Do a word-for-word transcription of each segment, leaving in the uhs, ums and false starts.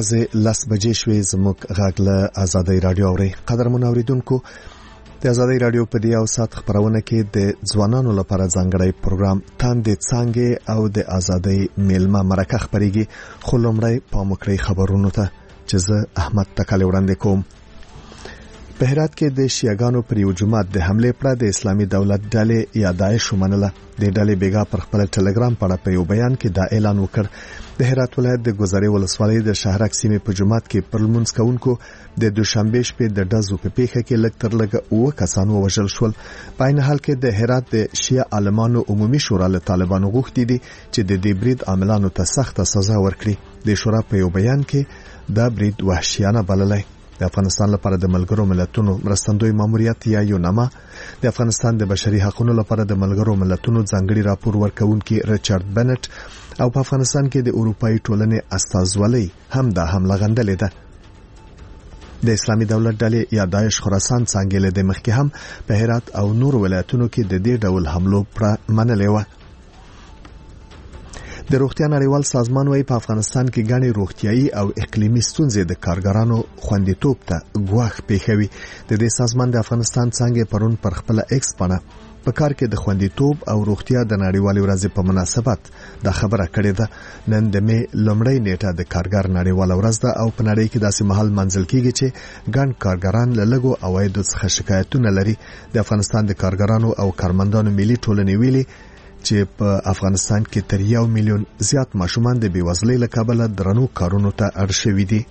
ورځې لس بجې شوې. زموږ غږ له آزادۍ رادیو اوري. قدرمن اوریدونکو، د آزادۍ رادیو په دې او سات خبرونه کې د ځوانانو لپاره ځانګړی پروګرام تاندې څانګې او د آزادۍ میلمه مرکه خبريږي. خو لومړی پام وکړئ خبرونو ته چې زه احمد تکاله وړاندې کوم. په هرات کې د شیعاګانو پر یو جماعت د حمله پر د اسلامي دولت ډلې یا داعش ومنله. د ډلې بیګا پر خپل ټلګرام پاڼه په یو بیان کې دا اعلان وکړ: د هرات ولایت د ګذرې ولسوالۍ د شهرک سیمې په جماعت کې پر لمونځ کوونکو د دوشنبه شپې د ډزو په پیښه کې لږ تر لږه اوه کسان ووژل شول. په عین حال کې د هرات د شیعه عالمانو عمومي شورا له طالبانو غوښتي دي چې د دې برید عاملانو ته سخت سزا ورکړي. د شورا په یو بیان کې دا برید وحشیانه بللی. د افغانستان لپاره د ملګرو ملتونو مرستندوی ماموریت یا یوناما، د افغانستان د بشري حقوقو لپاره د ملګرو ملتونو ځانګړي راپور ورکونکي ریچارډ بنټ او په افغانستان کې د اروپאי ټولنې استازولۍ هم دا حمله غندلې ده. د اسلامي دولت ډلې یا داعش خراسان څنګه له د مخکې هم په هرات او نور ولایتونو کې د دې ډول حملو پر منلې و. د روغتیا نړیوال سازمان وايي په افغانستان کې غني روغتيایي او اقلیمي ستونزې د کارګرانو خوندیتوب ته ګواښ پیښوي. د دې سازمان د افغانستان څنګه پرون پر خپل ایکس باندې په کار کې د خوندیتوب او روغتیا د نړیوالې ورځې په مناسبت دا خبره کړې ده. نن د می لومړۍ نیټه د کارګر نړیواله ورځ ده او په نړۍ کې داسې محل منځل کیږي چې ګڼ کارګران له لګو عوایدو څخه شکایتونه لري. د افغانستان د کارګرانو او کارمندانو ملي ټولنې ویلي چې په افغانستان کې تر یو میلیون زیات ماشومان د بیوزلۍ له کبله درنو کارونو ته اړ شوي دي.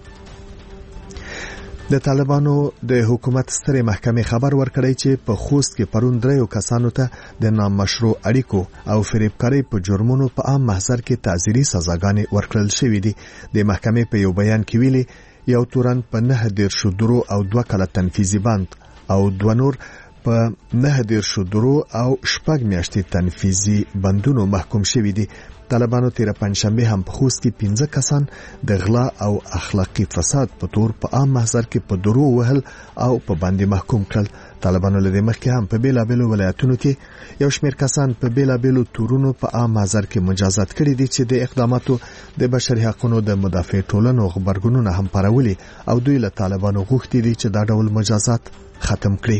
د طالبانو د حکومت سترې محکمې خبر ورکړی چې په خوست کې پرون دریو کسانو ته د نامشروع اړیکو او فریبکارۍ په جرمونو په عام محضر کې تعزیري سزاګانې ورکړل شوې دي. د محکمې په یو بیان کې ویلي یو تورن په نه دیرشو درو او دوه کاله تنفیذي بند او دوه نور په نه دیرشو درو او شپږ میاشتې تنفیذي بندونو محکوم شوي دي. طالبانو تیر پنځشنبه هم په خوست کې پنځه کسان د غلا او اخلاقی فساد په تور په عام محضر کې په درو وهل او په باندې محکوم کړل. طالبانو له دې مخکې هم په بیلابیلو ولایتونو کې یو شمېر کسان په بیلابیلو تورونو په عام محضر کې مجازات کړي دي چې د اقداماتو د بشري حقوقو د مدافع ټولنو خبرګونونه هم پرولي او دوی له طالبانو غوښتي دي چې دا ډول مجازات ختم کړي.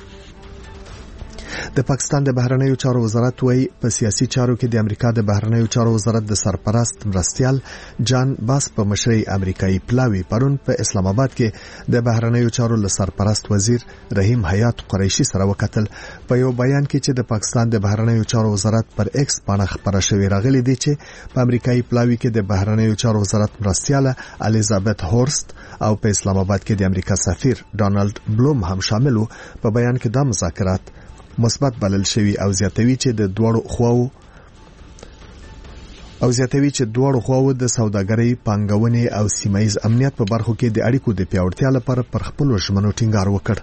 د پاکستان د بهرنیو چارو وزارت وايي په سیاسي چارو کې د امریکا د بهرنیو چارو وزارت د سرپرست مرستيال جان باس په مشرۍ امریکایي پلاوی پرون په اسلام آباد کې د بهرنیو چارو له سرپرست وزیر رحیم حیات قریشي سره وکتل. په یو بیان کې چې د پاکستان د بهرنیو چارو وزارت پر ایکس باندې خبره شوې راغلي دي چې په امریکایي پلاوی کې د بهرنیو چارو وزارت مرستيال الیزابت هورست او په اسلام آباد کې د امریکا سفیر ډانلډ بلوم هم شامل وو. په بیان کې دا مذاکرات مثبت بلل شوی او زیاتوي چې د دوړو خواو او زیاتوي چې دوړو خواو د سوداګرۍ، پانګونې او سیمایي امنیت په برخو کې د اړیکو د پیاوړتیا لپاره پر خپل ژمنو ټینګار وکړ.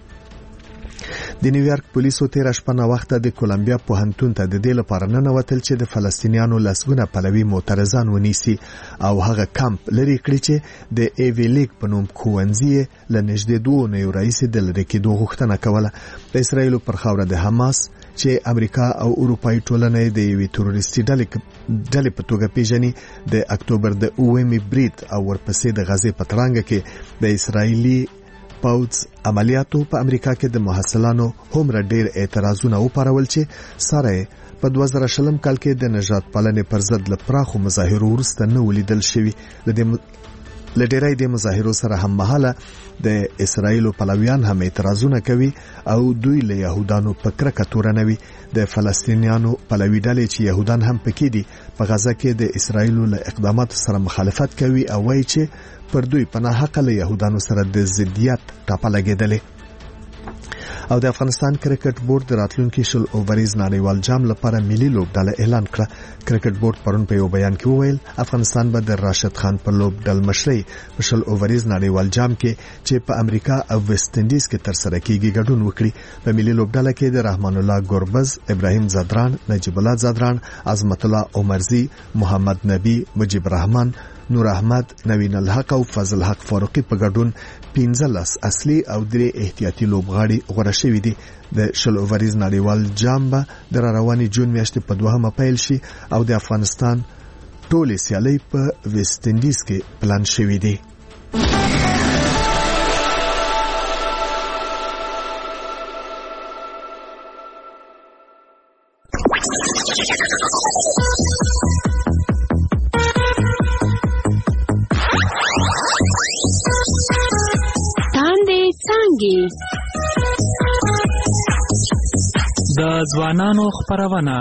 د نیویارک پولیسو تیر شپه نه وخت د کولمبیا پوهنتون ته د دې لپاره نه نوتل چې د فلسطینیانو لسګونه پلوي معترضان ونیسي او هغه کمپ لري کړی چې د ایوی لیګ په نوم کوونځي له نږدې دوه نیو رئیس د لری کې دوه غوښتنه کوله. د اسرایل پر خاوره د حماس چې امریکا او اروپאי ټولنې د یوې تروریستي ډلې ډلې په توګه پیژني د اکتوبر د اوومې برید او ورپسې د غزې په ترانګ کې د اسرایلی پاوز عملیاتو په امریکا کې د محصلانو هومره ډېر اعتراضونه وپارول چې سره په دوه زره شلم کال کې د نجات پالنې پر ضد له پراخو مظاهرو وروسته نه ولیدل شوی. لډیرای د مظاهرو سره هم مهاله د اسرایلو پلویان هم اعتراضونه کوي او دوی له يهودانو په کرکه تورنوي. د فلسطینیانو پلوی ډلې چې يهودان هم پکې دي په غزه کې د اسرایلو له اقداماتو سره مخالفت کوي او وایي چې پر دوی پناه حق له يهودانو سره د ضدیت ټاپه لګیدلې. او د افغانستان کرکټ بورډ د راتلونکي شل اووریز نړیوال جام لپاره ملي لوبډله اعلان کړه. کرکټ بورډ پرون په یو بیان کې وویل افغانستان به د راشد خان په لوبډل مشرۍ په شل اووریز نړیوال جام کې چې په امریکا او ویسټ انډیز کې تر سره کیږي ګډون وکړي. په ملي لوبډله کې د رحمان الله ګوربز، ابراهیم زادران، نجیب الله زادران، عظمت الله عمرزي، محمد نبی، مجيب الرحمن، نور احمد، نوین الحق او فضل حق فاروقي په ګډون پنځلس اصلي او درې احتیاطي لوبغاړي غوړه شوي دي. د شل اووریز نړیوال جام به د رواني جون میاشتې په دوهمه پیل شي او د افغانستان ټولې سیالۍ په ویسټ انډیز کې پلان شوې دي. د ځوانانو خبرونه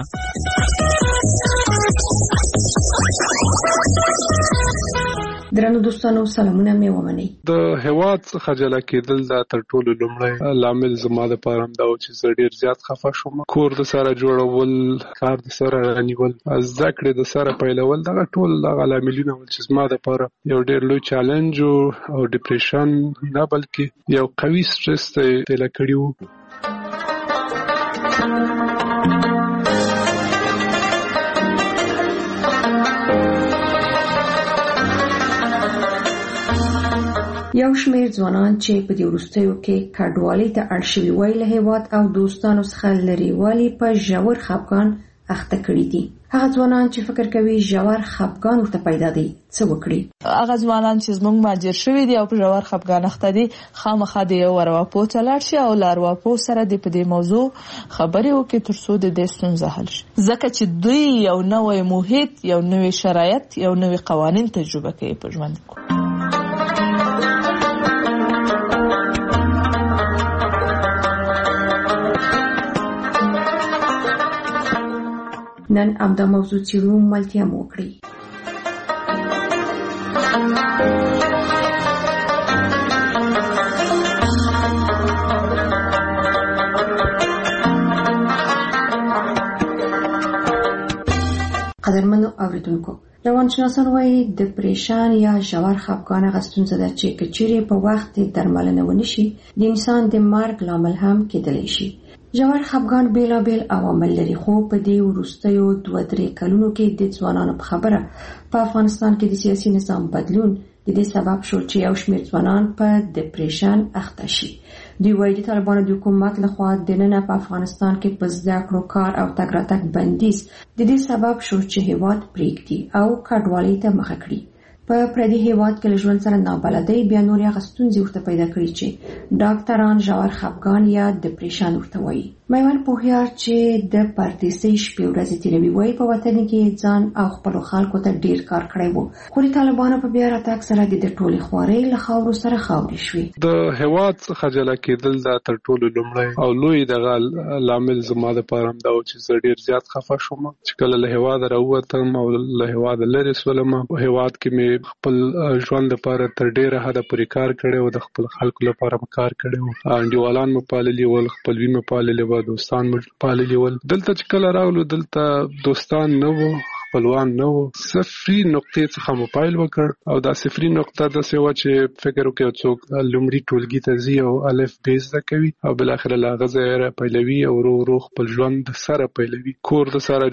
درنو دوستانو سلامونه مې ومنئ. د هیواد څخه جلا کېدل دا تر ټولو لومړی لامل زما د پاره دا چې زه ډیر زیات خفه شوم. کور د سره جوړول، کار د سره رانیول، زده کړې د سره پیلول، دا ټول د لاملونه ول چې زما د پاره یو ډیر لوی چیلنج او ډیپریشن نه بلکې یو قوي سټرس ته تل کړیو. یو شمېر ځوانان چې په دې وروستیو کې کډوالۍ ته اړ شوي وای له هېواد او دوستانو څخه لرېوالي په ژور خفګان اخته کړي دي. هغه ځوانان چې فکر کوي ژور خفګان ورته پیدا دی، څه وکړي؟ هغه ځوانان چې زموږ مهاجر شوي دي او په ژور خفګان اخته دي، خامخا د یو ارواپوه ته لاړ شي او له ارواپوه سره د په دې موضوع خبرې وکړي تر څو د دې ستونزه حل شي، ځکه چې دوی یو نوی محیط، یو نوی شرایط، یو نوی قوانین تجربه کوي په ژوند کې. نن همدا موضوع څېړو، ملتیا مو وکړئ. قدرمنو اوریدونکو، روانشناسان وايي ډیپریشن یا ژور خفګان هغه ستونزه ده چې که چیرې په وخت درملنه ونه شي د انسان د مرګ لامل هم کېدلی شي. ژور خفګان بیلابیل عوامل لري، خو په دې وروستیو دوه درې کلونو کې د ځوانانو په خبره په افغانستان کې د سیاسي نظام بدلون د دې سبب شو چې یو شمېر ځوانان په ډیپریشن اخته شي. دوی وايي د طالبانو د حکومت لخوا دننه په افغانستان کې په زده کړو، کار او تګ راتګ بندیز د دې سبب شو چې هېواد پرېږدي او کډوالۍ ته مخه کړي. په پردي هېواد کې له ژوند سره نابلدۍ بیا نورې هغه ستونزې ورته پیدا کړي چې ډاکټران ژور خفګان یا ډیپریشن ورته وایي. میوند پوهیار چې د پردیسۍ شپې ورځې تېروي وایي په وطن کې ځان او خپلو خلکو ته ډېر کار کړی و، خو د طالبانو په بیا راتګ سره د دې ټولې خوارۍ له خاورو سره خاورې شوې. د هېواد څخه جلا کېدل دا تر ټولو لومړی او لوی دغه لامل زما دپاره هم دا و چې زه ډېر زیات خفه شوم چې کله له هېواده راووتم او له هېواده لرې شولم. په هېواد کې مې خپل ژوند لپاره تر ډیره حده پورې کار کړی و، د خپل خلکو لپاره مې کار کړی و، انډیوالان مې پاللي ول، خپلوي مې پاللي وه، دوستان مې پاللي ول. دلته چې کله راغلو دلته دوستان نه وو، خپلوان نه وو، صفري نقطې څخه مو پیل وکړ او دا صفري نقطه داسې وه چې فکر وکړئ څوک لومړي ټولګي ته ځي او الف ب زده کوي او بالاخره له هغه ځایه راپیلوي او ورو ورو خپل ژوند د سره پیلوي. کور د سره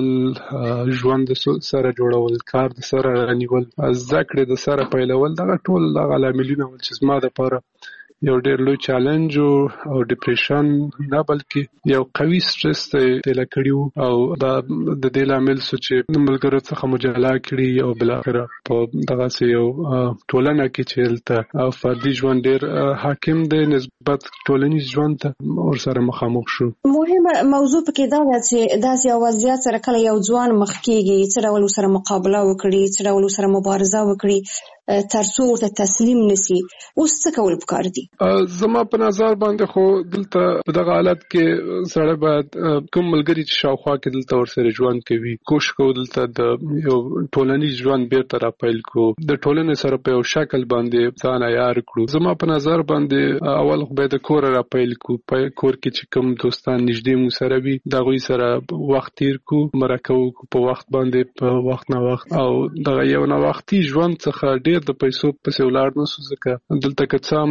جوړول، ژوند د سره جوړول، کار د سره رانیول، زده کړې د سره پیلول، دغه ټول دغه لاملونه ول چې زما دپاره یو ډېر لوی چیلنج او ډیپریشن نه بلکې یو قوي سټرس ته تېله کړي او دا د دې لامل سو چې د ملګرو څخه مو جلا کړي او بالاخره په دغسې یو ټولنه کې چې هلته فردي ژوند ډېر حاکم دی نسبت ټولنیز ژوند ته ورسره مخامخ شو. مهمه موضوع پکې دا ده چې داسې یو وضعیت سره کله یو ځوان مخ کېږي څه ډول ورسره مقابله وکړي، څه ډول ورسره مبارزه وکړي تر څو ورته تسلیم نشي، اوس څه کول پکار دي؟ زما په نظر باندې خو دلته په دغه حالت کې سړی باید کوم ملګري چې شاوخوا کې دلته ورسره ژوند کوي کوشش کوو دلته د یو ټولنیز ژوند بیرته راپیل کړو، د ټولنې سره په یو شکل باندې ځان عیار کړو. زما په نظر باندې اول خو باید د کوره راپیل کړو، په کور کې چې کوم دوستان نږدې مو سره وي د هغوی سره وخت تیر کړو، مرکه وکړو په وخت باندې په وخت نه وخت او دغه یو نه وختي ژوند څخه ډېر د پیسو پسې ولاړ نسو، ځکه دلته که څه هم پیسې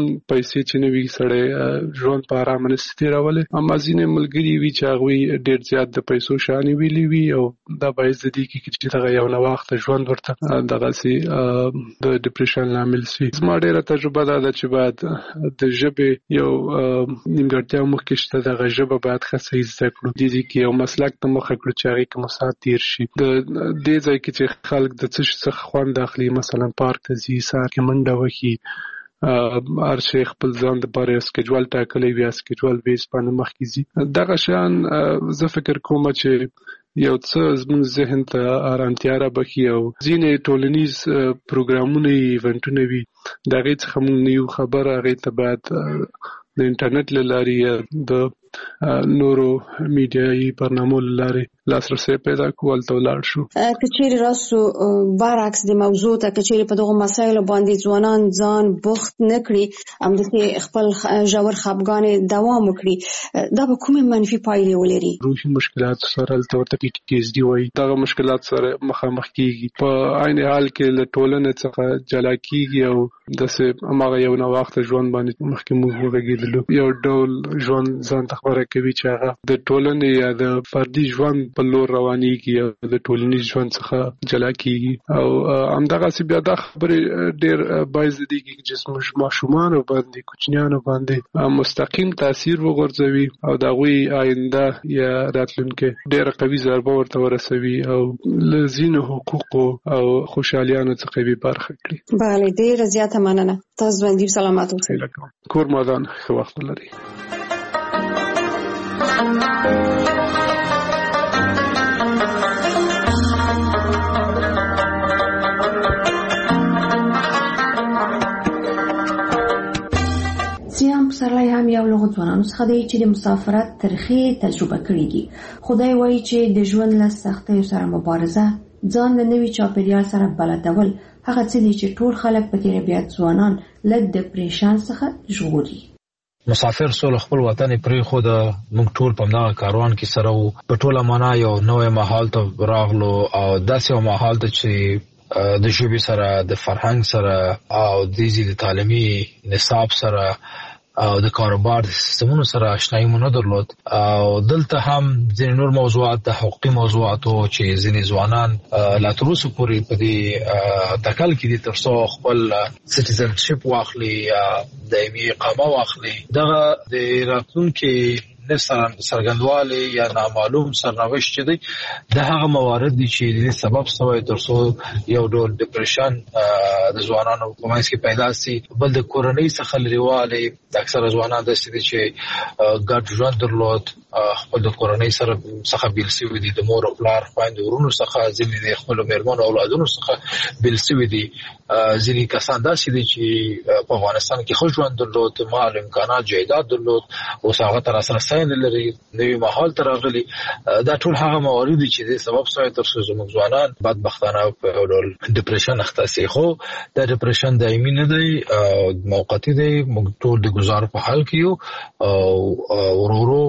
پیسې چې نوي سړی ژوند په آرام نه ستیرولې. اما ځینې ملګري وی چې هغه ډېر زیات د پیسو شان ویلي وی او دا باعث دي چې دغه یو نه وخت ژوند ورته دغه سي د ډیپریشن لامل شي. زما ډېره تجربه ده چې بعد د ژبې یو نیمګړتیا مخکې شته، دغه ژبه باید ښه صحیح زده کړو. د دې کې یو مسلک ته مخه کړو چې هغه کوم سات تیر شي. د دې ځای کې چې خلک د څه څخه خوند اخلي، مثلا پارک ته ځي، سهار کې منډه وکړي، هر شي خپل ځان د پاره سکیجول ټاکلی وي، سکیجول بیس باندې مخکې ځي. دغه شان زه فکر کوم چې یو څه زموږ ذهن ته آرامتیا رابخي او ځینې ټولنیز پروګرامونه ایونټونه وي، د هغې څخه موږ نه یو خبر. هغې ته باید د انټرنیټ له لارې د نورو میډیایي برنامو له لارې لاسرسی پیدا کول ته ولاړ شو. که چیرې راسو برعکس د موضوع ته که چیرې په دغو مسایلو باندې ځوانان ځان بوخت نه کړي، همداسې خپل ژور خفګان دوام وکړي، دا به کومې منفي پایلې ولري؟ روحي مشکلات سره هلته ورته پی ټي ایس ډي وایي، دغه مشکلات سره مخامخ کیږي. په عین حال کې له ټولنې څخه جلا کیږي او داسې هماغه یو نه وخته ژوند باندې مخکې موږ وغږېدلو، یو ډول ژوند ځان ته خبره کوي چې هغه د ټولنې یا د فردي ژوند په لور روانېږي او د ټولنیز ژوند څخه جلا کیږي. او همدغسې بیا دا خبرې ډېر باعث دي چې زموږ ماشومانو باندې، کوچنیانو باندې مستقیم تاثیر وغورځوي او د هغوی آینده یا راتلونکې ډېره قوي ضربه ورته ورسوي او له ځینو حقوقو او خوشحالیانو څخه بې برخه کړي. بله، ډېره زیاته مننه. تاسو ژوندي سلامت اوسئ. کور مادان ښه وخت ولرئ. سیام پسرلی هم یو له ځوانانو څخه دی چې د مسافرت ترخې تجربه کړې دي. خدای وایي چې د ژوند له سختیو سره مبارزه، ځان له نوي چاپیریال سره بلدول هغه څه دي چې ټول خلک په تېره بیا ځوانان له ډپریشن څخه ژغوري. مسافر سول خپل وطن پرېښود، موږ ټول په همدغه کاروان کې سره وو. په ټوله معنا یو نوی ماحول ته راغلو او داسې یو ماحول ته چې د ژبې سره، د فرهنګ سره او د تعلیمي نصاب سره او د کاروبار د سیستمونو سره آشنایي مو نه درلود. او دلته هم ځینې نور موضوعات د حقوقي موضوعاتو چې ځینې ځوانان لا تر اوسه پورې په دې تکل کې دي تر څو خپل سټیزنشپ واخلي یا دایمي اقامه واخلي. دغه د راتلونکي سرګندواله یا نامعلوم سرنوشت چې دی د هغه موارد دي چې د سبب سوی تر څو یو ډول ډپریشن د ځوانانو په منځ کې پیدا سي. بل د کورنۍ څخه لريواله، د اکثره ځوانان د ستې چې ګډ ژوند درلود، خپل د کورنۍ سره څخه بیل سوي دي، د مور او پلار خویندو ورونو څخه، ځینې د خپل میرمنو او اولادونو څخه بیل سوي دي. ځینې کسان داسې دي چې په افغانستان کې ښه ژوند درلود، مال امکانات جایداد درلود، اوس هغه تر اساس نه لري، نوی ماحول ته راغلي. دا ټول هغه موارد دي چې د سبب سوی تر څو زموږ ځوانان بدبختانه په یو ډول ډپریشن اخته سي. خو دا ډپریشن دایمي نه دی، موقتي دی. موږ ټول د ګزار په حال کې یو او ورو ورو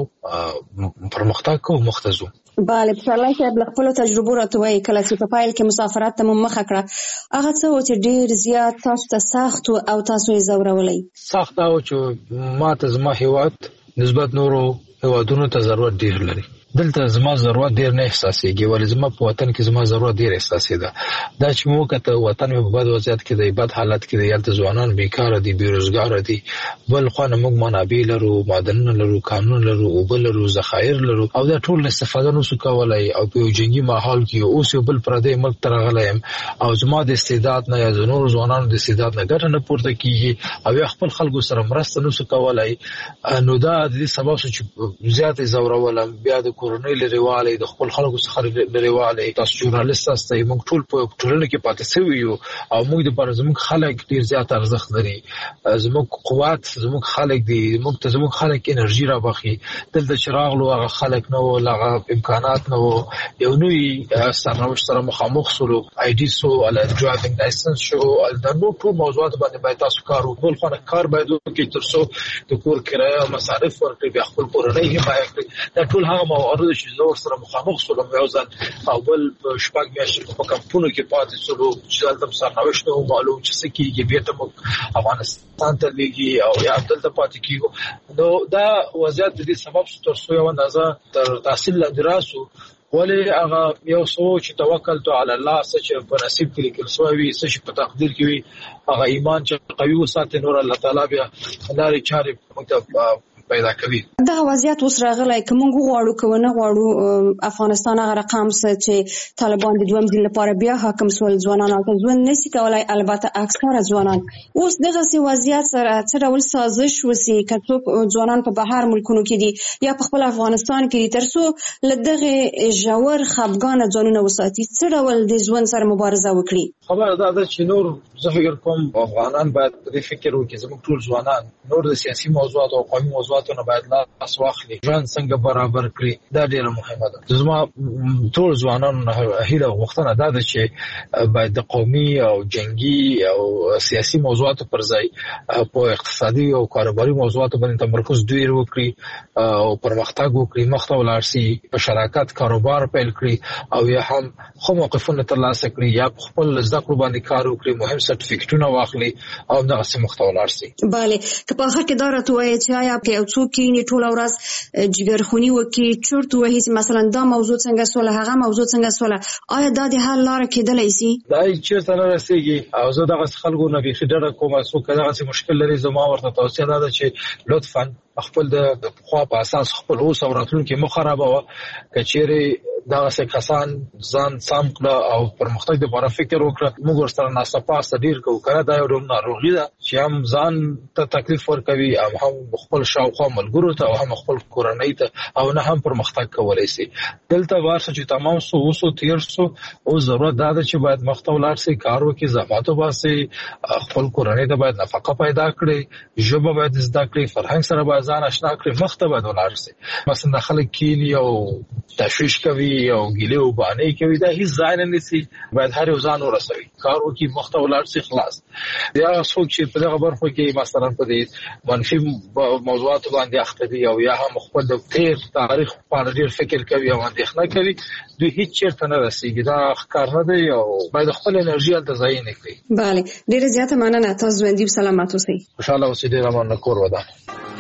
پرمختګ کوو، مخته ځو. بله، پسرلی صاحب له خپلو تجربو راته وایي کله چې په پیل کې مسافرت ته مو مخه کړه، هغه څه و چې ډېر زیات تاسو ته سخت او تاسو یې ځورولی؟ سخت دا و چې ما ته زما هېواد نسبت نورو هېوادونو ته ضرورت ډېر لري. دلته زما ضرورت ډېر نه احساسېږي، ولې زما په وطن کې زما ضرورت ډېر احساسېده. دا چې مو کته وطن مې په بد وضعیت کې دی، بد حالت کې دی، هلته ځوانان بیکاره دي، بېروزګاره دي. بل خوا نه موږ منابع لرو، معدنونه لرو، کانونه لرو، اوبه لرو، ذخایر لرو، او دا ټول استفاده نشو کولی. او په یو جنګي ماحول کې اوس یو بل پردی ملک ته راغلی یم او زما د استعداد نه یا د نورو ځوانانو د استعداد نه ګټه نه پورته کېږي او یا خپل خلکو سره مرسته نشو کولی. نو دا د دې سبب شو چې زیاتې ځورولم. بیا د کورنۍ لرېوالی، د خپل خلکو څخه لرېوالی. تاسو ژورنالست یاستئ، موږ ټول په ټولنه کې پاتې سوي یو او موږ دپاره زموږ خلک ډېر زیات ارزښت لري. زموږ قوت زموږ خلک دي، موږ ته زموږ خلک انرژي رابخي. دلته چې راغلو هغه خلک نه وو، هغه امکانات نه وو. یو نوي سرنوشت سره مخامخ سولو، آی ډي سو، ډرایوینګ لایسنس شو، دا نور ټول موضوعات باندې باید تاسو کار وکړو. بل خو نه کار باید وکړئ تر څو د کور کرایه او مصارف ورکړئ، بیا خپل کورنۍ حمایه کړئ. دا ټول هغه باور چې زه ورسره مخامخ شوم یو ځل او بل شپږ میاشتې په کمپونو کې پاتې شو چې دلته سرنوشت نو معلوم چې څه کېږي بیا ته افغانستان ته لګي او یا دلته پاتې کیږي نو دا وضعیت د دې سبب تر څو یو اندازه تر تحصیل لدراسو ولی هغه یو سوچ توکل تو علی الله چې په نصیب کې لیکل شوی چې په تقدیر کې وي هغه ایمان چې قوي وساتي نور الله تعالی بیا لارې چارې متب پیدا کوي دا وضعیت اوس راغلی کوم غواړو کوونه غواړو افغانستان هغه رقم چې طالبان د دویم ځل لپاره بیا حاکم سول ځوانان او ځوان نشي کولای البته اکثره ځوانان اوس دغه سي وضعیت سره څه ډول سازش وسی کڅو ځوانان په بهر ملکونو کې دي یا په خپل افغانستان کې دي ترڅو لدغه جوړ خپګان ځانونه وساتي څه ډول د ځوان سره مبارزه وکړي خبر دا ده چې نور زه فکر کوم افغانان باید په فکر وکړي زموږ ټول ځوانان نور د سیاسي موضوعات او قومي موضوعات نو باید لاس واخلي ځان څنګه برابر کړي دا ډیره مهمه ده زما ټول ځوانانو هیله غوښتنه ده چې باید د قومي او جنگي او سیاسي موضوعاتو پر ځای په اقتصادي او کاروباري موضوعاتو باندې تمرکز ډیر وکړي او پرمختګ وکړي مخته ولاړ شي په شراکت کاروبار پیل کړي او یا هم خو موقفونه ترلاسه کړي یا خپل زده کړو باندې کار وکړي مهم سرټیفیکټونه واخلي او دغه څه مخته ولاړ شي bale که په اخر کې دا راته وایي چې آیا کې څوک یې ټول ورځ جګرخونی وکي چورت وایي مثلا دا موضوع څنګه سوله هغه موضوع څنګه سوله آیا دا د حل لار کېدلای شي دا چې تر رسیدي او زه دغه خلکو نه به ډېر کوم څوک دغه مشکل لري زما ورته توصیه ده چې لطفا خپل د خو په اساس خپل اوس او راتلونکي مخربه کچېری دا څه کسان ځان سم کړه او پرمختګ لپاره فکر وکړه موږ سره ناسپاس ډیر کو کړه دا یو ناروغي ده چې هم ځان ته تکلیف ورکوي او هم خپل شاوخوا ملګرو ته او هم خپل کورنۍ ته او نه هم پرمختګ کولای شي دلته ورسره چې تمام سو وسو تیر سو او ضرورت ده چې باید مخته ولاړ شي کار وکړي زحمت وباسي خپل کورنۍ ته باید نفقه پیدا کړي ژبه باید زده کړي فرهنګ سره باید ځان آشنا کړي مخته باید ولاړ شي مثلا خلک کینی او تشویش کوي او ګیله او باندې کوي دا هیڅ ځای نه نسی باید هر یو ځان ورسوي کار وکړي مخته ولاړ شي خلاص یا څوک چې په دغه برخه کې مثلا په دې منفي موضوعات باندې اخته دي او یا هم خپل د تیر تاریخ په اړه ډیر فکر کوي او اندېښنه کوي دوی هیڅ چیرته نه رسیږي دا ښکار نه دی او باید خپل انرژي هلته ضایع نه کړي bale ډیره زیاته مننه تاسو ژوندۍ سلامات اوسئ خوشاله اوسئ ډیره مننه کور ودان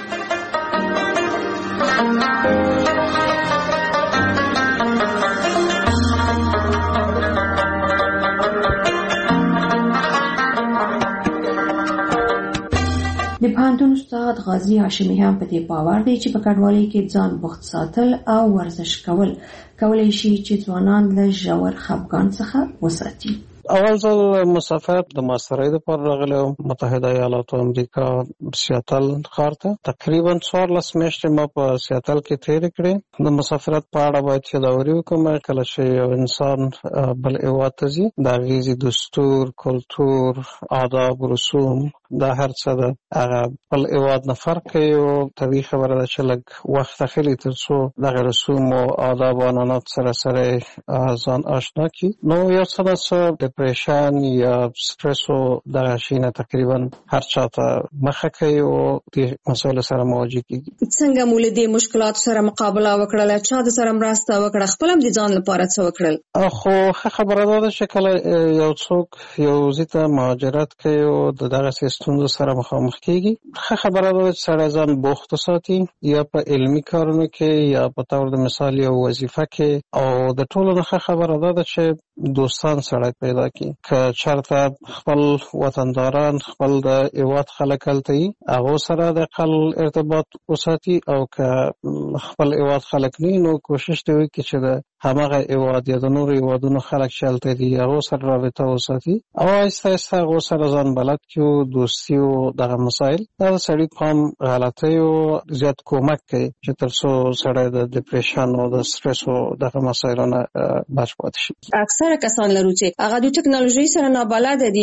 د پوهنتون استاد غازي هاشمي هم په دې باور دی چې په کډوالۍ کې ځان بوخت ساتل او ورزش کول کولای شي چې ځوانان له ژور خپګان څخه وساتي. اول ځل مسافر د ماسترۍ لپاره راغلی متحده ایالاتو امریکا سیاتل ښار ته تقریبا څوارلس میاشتې ما په سیاتل کې تېرې کړې د مسافرت په اړه باید یادوري وکړم کله چې یو انسان بل هېواد ته ځي د هغې ځي دستور کلتور آداب رسوم دا هر څه ده هغه خپل هېواد نه فرق کوي او طبیعي خبره ده چې لږ وخت اخلي تر څو دغه رسوم او آداب او عنعنات سره سره ځان آشنا کړي نو یو څه نه څه ډپریشن یا سټرس او دغه شي نه تقریبا هر چا ته مخه کوي او د مسایلو سره مواجه کېږي. څنګه مو له دې مشکلاتو سره مقابله وکړله چا د سره مرسته وکړه خپل هم د ځان لپاره څه وکړل؟ خو ښه خبره دا ده چې کله یو څوک یو ځای ته مهاجرت کوي او د دغسې ستونزو سره مخامخ کېږي ښه خبره ده چې سړی ځان بوخت وساتي یا په علمي کارونو کې یا په طور د مثال یو وظیفه کې او د ټولو نه ښه خبره دا ده چې دوستان سړی پیدا کړي که چېرته خپل وطنداران خپل د هېواد خلک هلته وي هغو سره د اقل ارتباط وساتي او که خپل هېواد خلک نه وي نو کوشش دې وکړي چې د همغه هېواد یا د نورو هېوادونو خلک چې هلته دي هغو سره رابطه وساتي او آهسته آهسته هغو سره ځان بلد کړي دوستي او دغه مسایل دا د سړي په هم غلطیو زیات کومک کوي چې تر څو سړی د ډپریشن او د سټرس او دغه مسایلو نه بچ پاتې شي. اکثر زیاتره کسان لرو چې هغه د ټکنالوژي سره نابلد دي،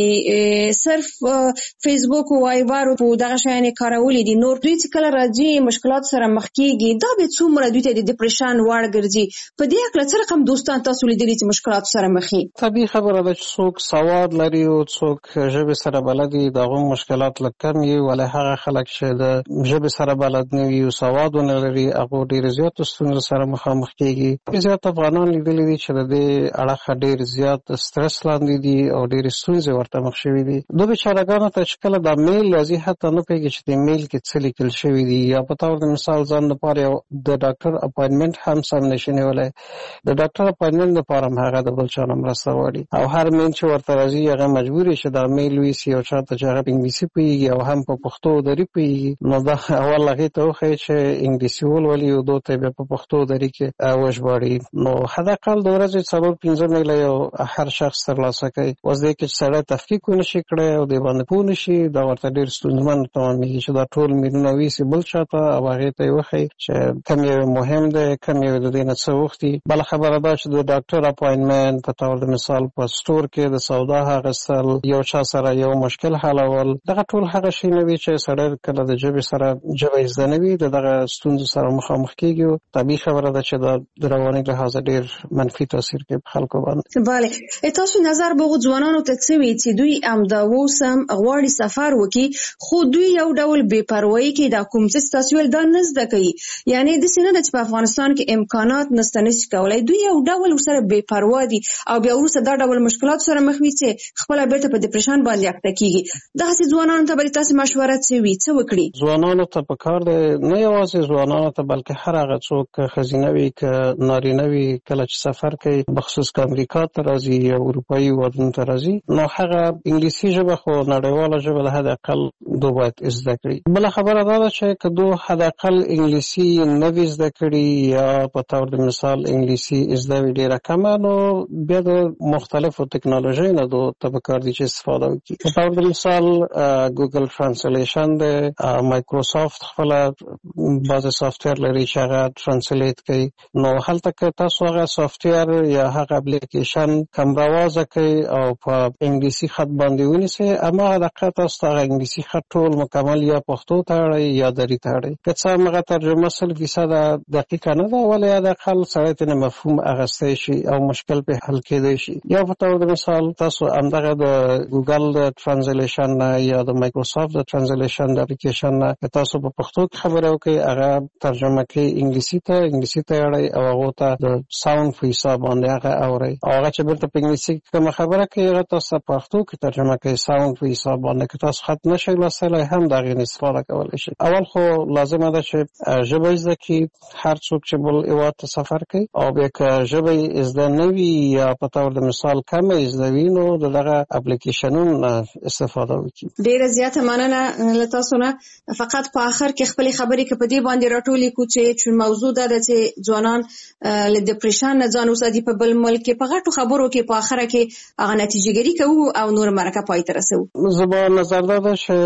صرف فیسبوک او وایبر او دغه شیان کارولې دي. نور دوی چې کله راځي مشکلات سره مخ کیږي، دا به څومره دوی ته د ډیپریشن وړ ګرځي. په دې اړه څه رقم دوستان تاسو لیدلي چې مشکلات سره مخ دي؟ طبیعي خبره ده چې څوک سواد لري او څوک ژبه سره بلد دي، دغه مشکلات لږ کم وي، ولې هغه خلک چې د ژبه سره بلد نه وي او سواد نه لري هغه ډیر زیات ستونزو سره مخامخ کیږي. زیات افغانان لیدلي دي چې د دې اړه ډیر زیات سترس لاندې دي او ډیر ستونزې ورته مخ شوي دي. دوی بیچارهګانو ته چې کله د میل راځي حتی نه پوهېږي چې د میل کې څه لیکل شوي دي، یا په طور د مثال ځان لپاره یو د ډاکټر اپاینټمنټ هم سم نشي نیولی. د ډاکټر اپاینټمنټ لپاره هم هغه د بل چا نه مرسته غواړي او هر میل چې ورته راځي هغه مجبور شي دا میل ویسي او چاته چې هغه په انګلیسي پوهېږي او هم په پښتو دري پوهېږي، نو دا اول هغې ته وښایي چې انګلیسي ولولي او دوی ته بیا په پښتو دري کې وژباړي. نو حداقل د ورځې څلور پنځه میله یو هر شخص ترلاسه کوي. اوس دی کې چې سړی تحقیق ونه شي کړی او دې باندې پوه نه شي، دا ورته ډېر ستونزمن تمامېږي چې دا ټول میلونه ویسي بل چاته او هغې ته یې وښایي چې کوم یو مهم دی، کوم یو د دې نه څه وختي. بله خبره دا چې د ډاکټر اپاینټمنټ په طور د مثال په سټور کې د سودا اخیستل، یو چا سره یو مشکل حلول، دغه ټول هغه شی نه وي چې سړی کله د ژبې سره ژبه یې زده نه وي د دغه ستونزو سره مخامخ کېږي. طبیعي خبره ده چې دا د رواني لحاظه ډېر منفي تاثیر کوي په خلکو باندې. بله، تاسو نظر به غو ځوانانو ته څه وي چې دوی همدا اوس هم غواړي سفر وکړي خو دوی یو ډول بې پروایي کوي دا کوم څه تاسو ول دا نه زده کوي، یعنی داسې نه ده چې په افغانستان کې امکانات نشته نشي کولای، دوی یو ډول ورسره بې پروا دي او بیا وروسته دا ډول مشکلات سره مخ وي چې خپل بیرته په ډیپریشن باندې اخته کیږي. داسې ځوانانو ته به تاسو مشوره څه وي څه وکړي؟ ځوانانو ته پکار دی نه یوازې ځوانانو ته بلکې هر هغه څوک ښځینه وي که نارینه وي کله چې سفر کوي بخصوص که امریکا ته راځي یا اروپایي هېوادونو ته راځي، نو هغه انګلیسي ژبه خو نړیواله ژبه ده، حد اقل دو باید زده کړي. بله خبره دا ده چې که دو حد اقل انګلیسي نه وي زده کړي یا په طور د مثال انګلیسي زده وي ډېره کمه، نو بیا د مختلفو ټکنالوژۍ نه دو ته پکار دي چې استفاده وکړي. په طور د مثال ګوګل ټرانسلیشن دی، مایکروسافت خپله بعضې سافټویر لري چې هغه ټرانسلیټ کوي، نو هلته که تاسو هغه سافټویر یا هغه اپلیکیشن کمروازه کوي او په انګلیسي خط باندې ونیسئ، هماغه دقیقه تاسو ته هغه انګلیسي خط ټول مکمل یا پښتو ته اړئ یا دري ته اړئ. که څه هم هغه ترجمه سل فیصده دقیقه نه ده، ولې حداقل سړی ترې مفهوم اخیستی شي او مشکل پرې حل کېدی شي. یا په طور د مثال تاسو همدغه د ګوګل د ټرانسلیشن نه یا د مایکروسافت د ټرانسلیشن د اپلیکیشن نه که تاسو په پښتو کې خبرې وکړئ هغه ترجمه کوي انګلیسي ته انګلیسي ته اړئ او هغو ته د ساوند په حساب باندې هغه اورئ، او هغه چې بېرته په انګلیسي کې کومه خبره کوي هغه تاسو په پښتو کې ترجمه کوي ساوند په حساب باندې. که تاسو خط نشئ لوستلی هم د هغې نه استفاده کولی شئ. اول خو لازمه ده چې ژبه یې زده کړي هر څوک چې بل هېواد ته سفر کوي، او بیا که ژبه یې زده نه وي یا په طور د مثال کمه یې زده وي نو د دغه اپلیکیشنونو نه استفاده وکړي. ډېره زیاته مننه له تاسو نه. فقط په آخر کې خپلې خبرې که په دې باندې راټولې کړو چې موضوع دا ده چې ځوانان له ډیپریشن نه ځان وساتي په بل ملک کې، په غټو خبرو کې په آخره کې هغه نتیجهګیري کوو او نور مرکه پای ته رسوو. زما نظر دا ده چې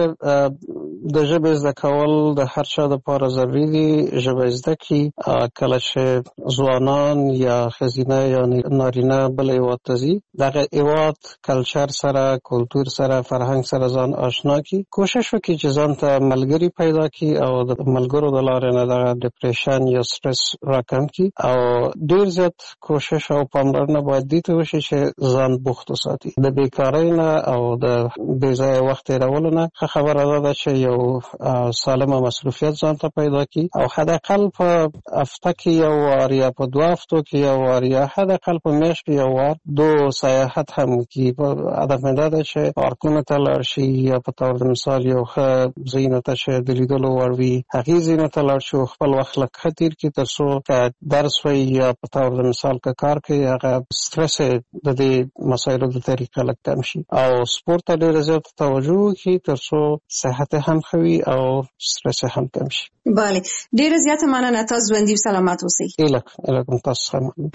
د ژبې زده کول د هر چا دپاره ضروري دي. ژبه زده کړي کله چې ځوانان یا ښځینه یا نارینه بل هېواد ته ځي، دغه هېواد کلچر سره کلتور سره فرهنګ سره ځان آشنا کړي، کوشش وکړي چې ځان ته ملګري پیدا کړي او د ملګرو د لارې نه دغه ډیپریشن یا سټرس راکم کړي، او ډېر زیات کوشش او پاملرنه باید دې ته وشي چې ځان بوخت وساتي د بیکارۍ نه او د بې ځایه وخت تېرولو نه. ښه خبره دا ده چې یو سالمه مصروفیت ځان ته پیدا کړي او حداقل په هفته کې یو وار یا په دوه هفتو کې یو وار یا حداقل په میاشت کې یو وار دو سیاحت هم وکړي. هدف مې دا ده چې پارکونو ته لاړ شي یا په طور د مثال یو ښه ځایونو ته چې د لیدلو وړ وي هغې ځایونو ته لاړ شي او خپل وخت لږ ښه تېر کړي، تر څو که درس وایي یا په طور د مثال که کار کوي هغه سټرس د دې مسایلو د طریقه لږ کم شي، او سپورت ته ډېره زیاته توجه وکړي تر څو صحت هم ښه وي او سټرس هم کم شي. بله، ډېره زیاته مننه. تاسو ژوندي او سلامت اوسئ. ایله ایله کوم تاسو څخه مننه.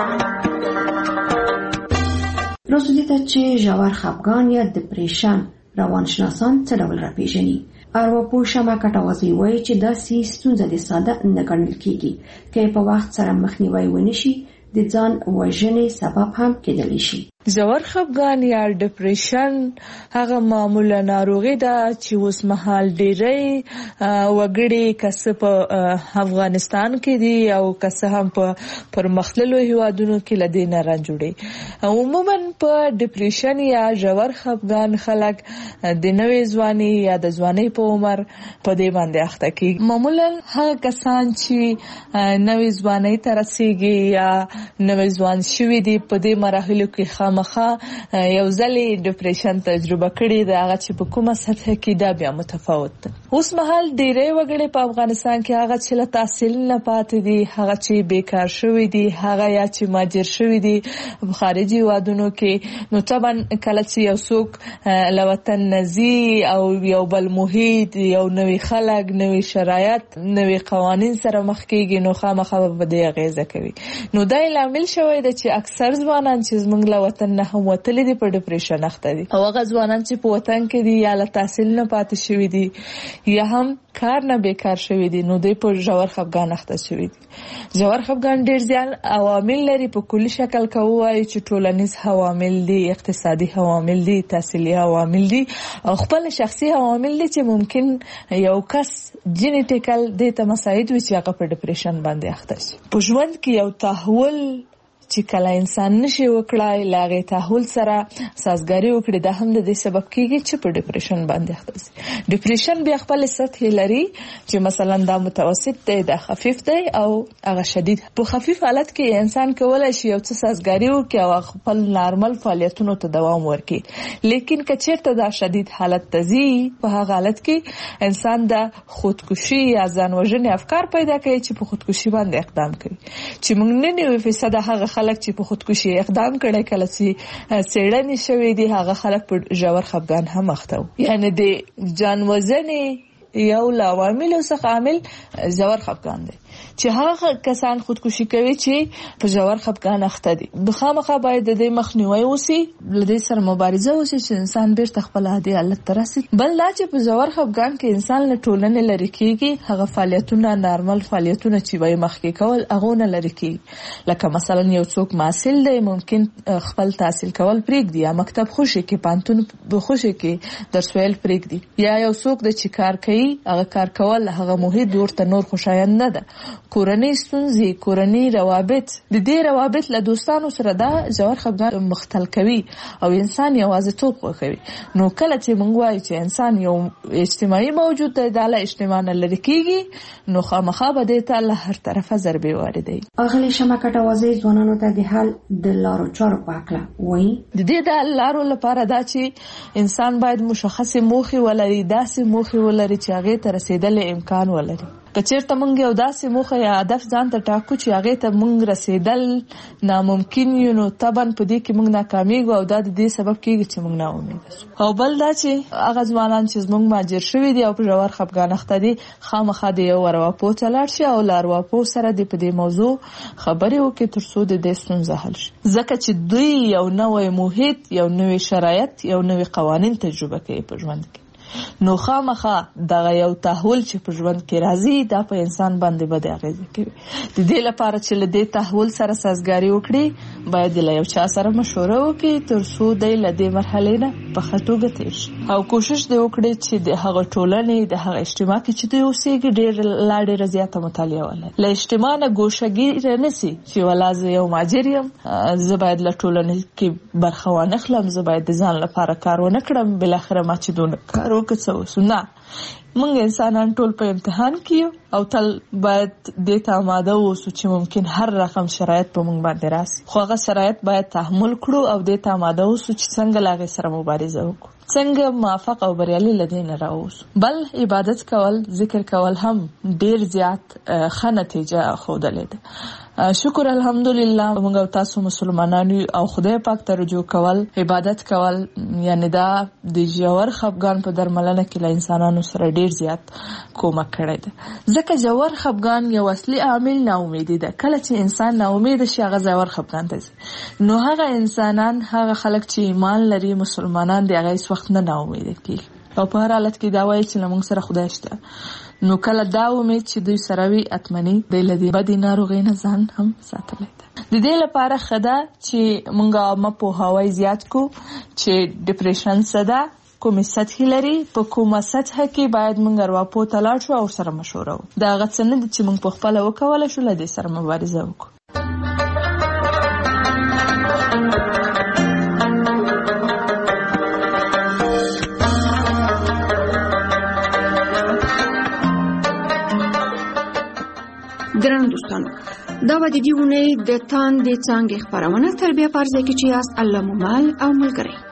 راځو دې ته چې ژور خفګان یا ډیپریشن روانشناسان څه ډول راپېژني. ارواپوه شمع کټوازی وایي چې داسې ستونزه د ساده نه ګڼل کېږي که په وخت سره مخنیوی ونشي د ځان وژنې سبب هم کېدلی شي. ژور خفګان یا ډیپریشن هغه معموله ناروغي ده چې اوس مهال ډېری وګړي که په افغانستان کې دي او که هم په پرمختللو هیوادونو کې له دې نه رنځوړي. عموما په ډیپریشن یا ژور خفګان خلک د نوې ځواني یا د ځوانۍ په عمر په دې باندې اخته کېږي. معمولا هغه کسان چې نوې ځوانۍ ته رسېږي یا نوې ځوان شوي دي په دې مراحلو کې مخه یو ځلې ډیپریشن تجربه کړې ده، هغه چې په کومه سطح کې دا بیا متفاوت ده. اوس مهال ډېری وګړي په افغانستان کې هغه چې له تحصیل نه پاتې دي، هغه چې بیکار شوي دي، هغه یا چې مهاجر شوي دي په خارجي هیوادونو کې. نو طبعا کله چې یو څوک له وطن نه ځي او یو بل محیط، یو نوي خلک، نوي شرایط، نوي قوانین سره مخ کېږي، نو خامخا به دې اغیزه کوي. نو دا لامل شوی ده چې اکثر ځوانان چې زموږ له وطن نه هم وتلي دي په ډیپریشن اخته دي، او هغه ځوانان چې په وطن کې دي یا له تحصیل نه پاتې شوي دي یا هم کار نه بیکار شوي دي، نو دوی په ژور خفګان اخته شوي دي. ژور خفګان ډېر زیات عوامل لري. په کلي شکل که ووایو چې ټولنیز عوامل دي، اقتصادي عوامل دي، تحصیلي عوامل دي او خپل شخصي عوامل دي چې ممکن یو کس جینیټیکل دې ته مساعد وي چې هغه په ډیپریشن باندې اخته شي. په ژوند کې یو تحول چې کله انسان نشي وکړای لاغه تحول سره سازګاری وکړي، دا هم د دې سبب کیږي چې په ډیپریشن باندې اخته شي. ډیپریشن بیا خپل سطح لري چې مثلا دا متوسط دی، دا خفیف دی او هغه شدید. په خفیف حالت کې انسان کولای شي یو څه سازګاری وکړي او خپل نارمل فعالیتونو ته دوام ورکړي. لیکن که چیرته دا شدید حالت ته ځي، په هغه حالت کې انسان د خودکشي یا ځان وژنې افکار پیدا کوي چې په خودکشي باندې اقدام کوي. چې موږ نه نیو فیصد هغه خلک چې په خودکشي اقدام کړي کله چې څېړنې شوې دي هغه خلک په ژور خفګان هم اخته وو. یعنی د ځان وژنې یو له عواملو څخه عامل ژور خفګان دی چې هغه کسان خودکشي کوي چې په ژور خفګان اخته دي. خامخا باید د دې مخنیوي وشي، له دې سره مبارزه وشي چې انسان بیرته خپل عادي حالت ته راسي. بل دا چې په ژور خفګان کې انسان له ټولنې لرې کېږي، هغه فعالیتونه نارمل فعالیتونه چې وایي مخکې کول هغه نه لرې کېږي. لکه مثلا یو څوک محصل دی، ممکن خپل تحصیل کول پرېږدي یا مکتب خوشي کې، پانتون خوشي کې درس ویل پرېږدي، یا یو څوک د چې کار کوي هغه کار کول هغه محیط ورته نور خوشایند نه ده. کورنۍ ستونزې، کورنۍ روابط، د دې روابط له دوستانو سره دا ژور خفګان مختل کوي او انسان یوازیتوب خوښوي. نو کله چې موږ وایو چې انسان یو اجتماعي موجود دی، دا له اجتماع نه لرې کېږي، نو خامخا به دې ته له هر طرفه ضربې واردوي. اغلې شمع کټوازی ځوانانو ته د حل د لارو چارو په هکله وایي. د دې د لارو لپاره دا چې انسان باید مشخصې موخې ولري، داسې موخې ولري چې هغې ته رسېدل امکان ولري. که چیرته مونږ یو داسې موخه یا هدف ځان ته ټاکو چې هغې ته مونږ رسېدل ناممکن وي، نو طبعا په دې کې مونږ ناکامیږو او دا د دې سبب کېږي چې مونږ ناامیده شو. او بل دا چې هغه ځوانان چې زموږ مهاجر شوي دي او په ژور خفګان اخته دي، خامخا د یو ارواپوه ته لاړ شي او له ارواپوه سره د په دې موضوع خبرې وکړي تر څو د دې ستونزه حل شي. ځکه چې دوی یو نوی محیط، یو نوی شرایط، یو نوی قوانین تجربه کوي په ژوند کې. نو خامخا دغه یو تحول چې په ژوند کې راځي، دا په انسان باندې بد اغیزه کوي. د دې لپاره چې له دې تحول سره سازګاری وکړي، باید له یو چا سره مشوره وکړي تر څو دی له دې مرحلې نه په ښه توګه تېر شي، او کوشش دې وکړي چې د هغه ټولنې، د هغه اجتماع کې چې دوی اوسېږي ډېر لا ډېره زیاته مطالعه ولري. له اجتماع نه ګوښهګیره نه سي چې ولا زه یو مهاجر یم، زه باید له ټولنې کې برخه وانخلم، زه باید د ځان لپاره کار ونه کړم، بالاخره ما چې دونه کار وکړ څه وسو. نه، موږ انسانان ټول په امتحان کې او تل باید دې ته آماده اوسو چې ممکن هر رقم شرایط په موږ باندې راسي، خو هغه شرایط باید تحمل کړو او دې ته آماده اوسو چې څنګه له هغې سره مبارزه وکړو، څنګه موفق او بریالي له دې نه راووسو. بل عبادت کول، ذکر کول هم ډېر زیات ښه نتیجه ښودلې ده. شکر الحمدلله موږ تاسو مسلمانان او خدای پاک ته رجوع کول عبادت کول یعنی دا د جوړ خفګان په درملنه کې له انسانانو سره ډیر زیات کومک کړی دی ځکه جوړ خفګان یو اصلي عامل ناامیدي ده کله چې انسان ناامید شي هغه جوړ خفګان ته نو هغه انسانان هغه خلک چې ایمان لري مسلمانان دی هغه هیڅ وخت نه ناامید کیږي او په هر حالت کې دا وایي چې موږ سره خدای شته نو کله دا امید چې دوی سره وي اتمنی د لدی بدی ناروغي نه ځان هم ساتلی دی د دې لپاره خدا چې مونږه مپو هواي زیات کو چې ډیپریشن صدا کومه سطح لري په کومه سطح کې باید مونږ ورواپو تلاړ شو او سره مشوره وکړو دا غڅنه چې مونږ په خپل وکول شو لدی سره مبارزه وکړو ګران دوستانو دا به د دې ونې د تاندې څانګې خبرونه تربیه پرځای کې چې یاست الله مو مال او ملګری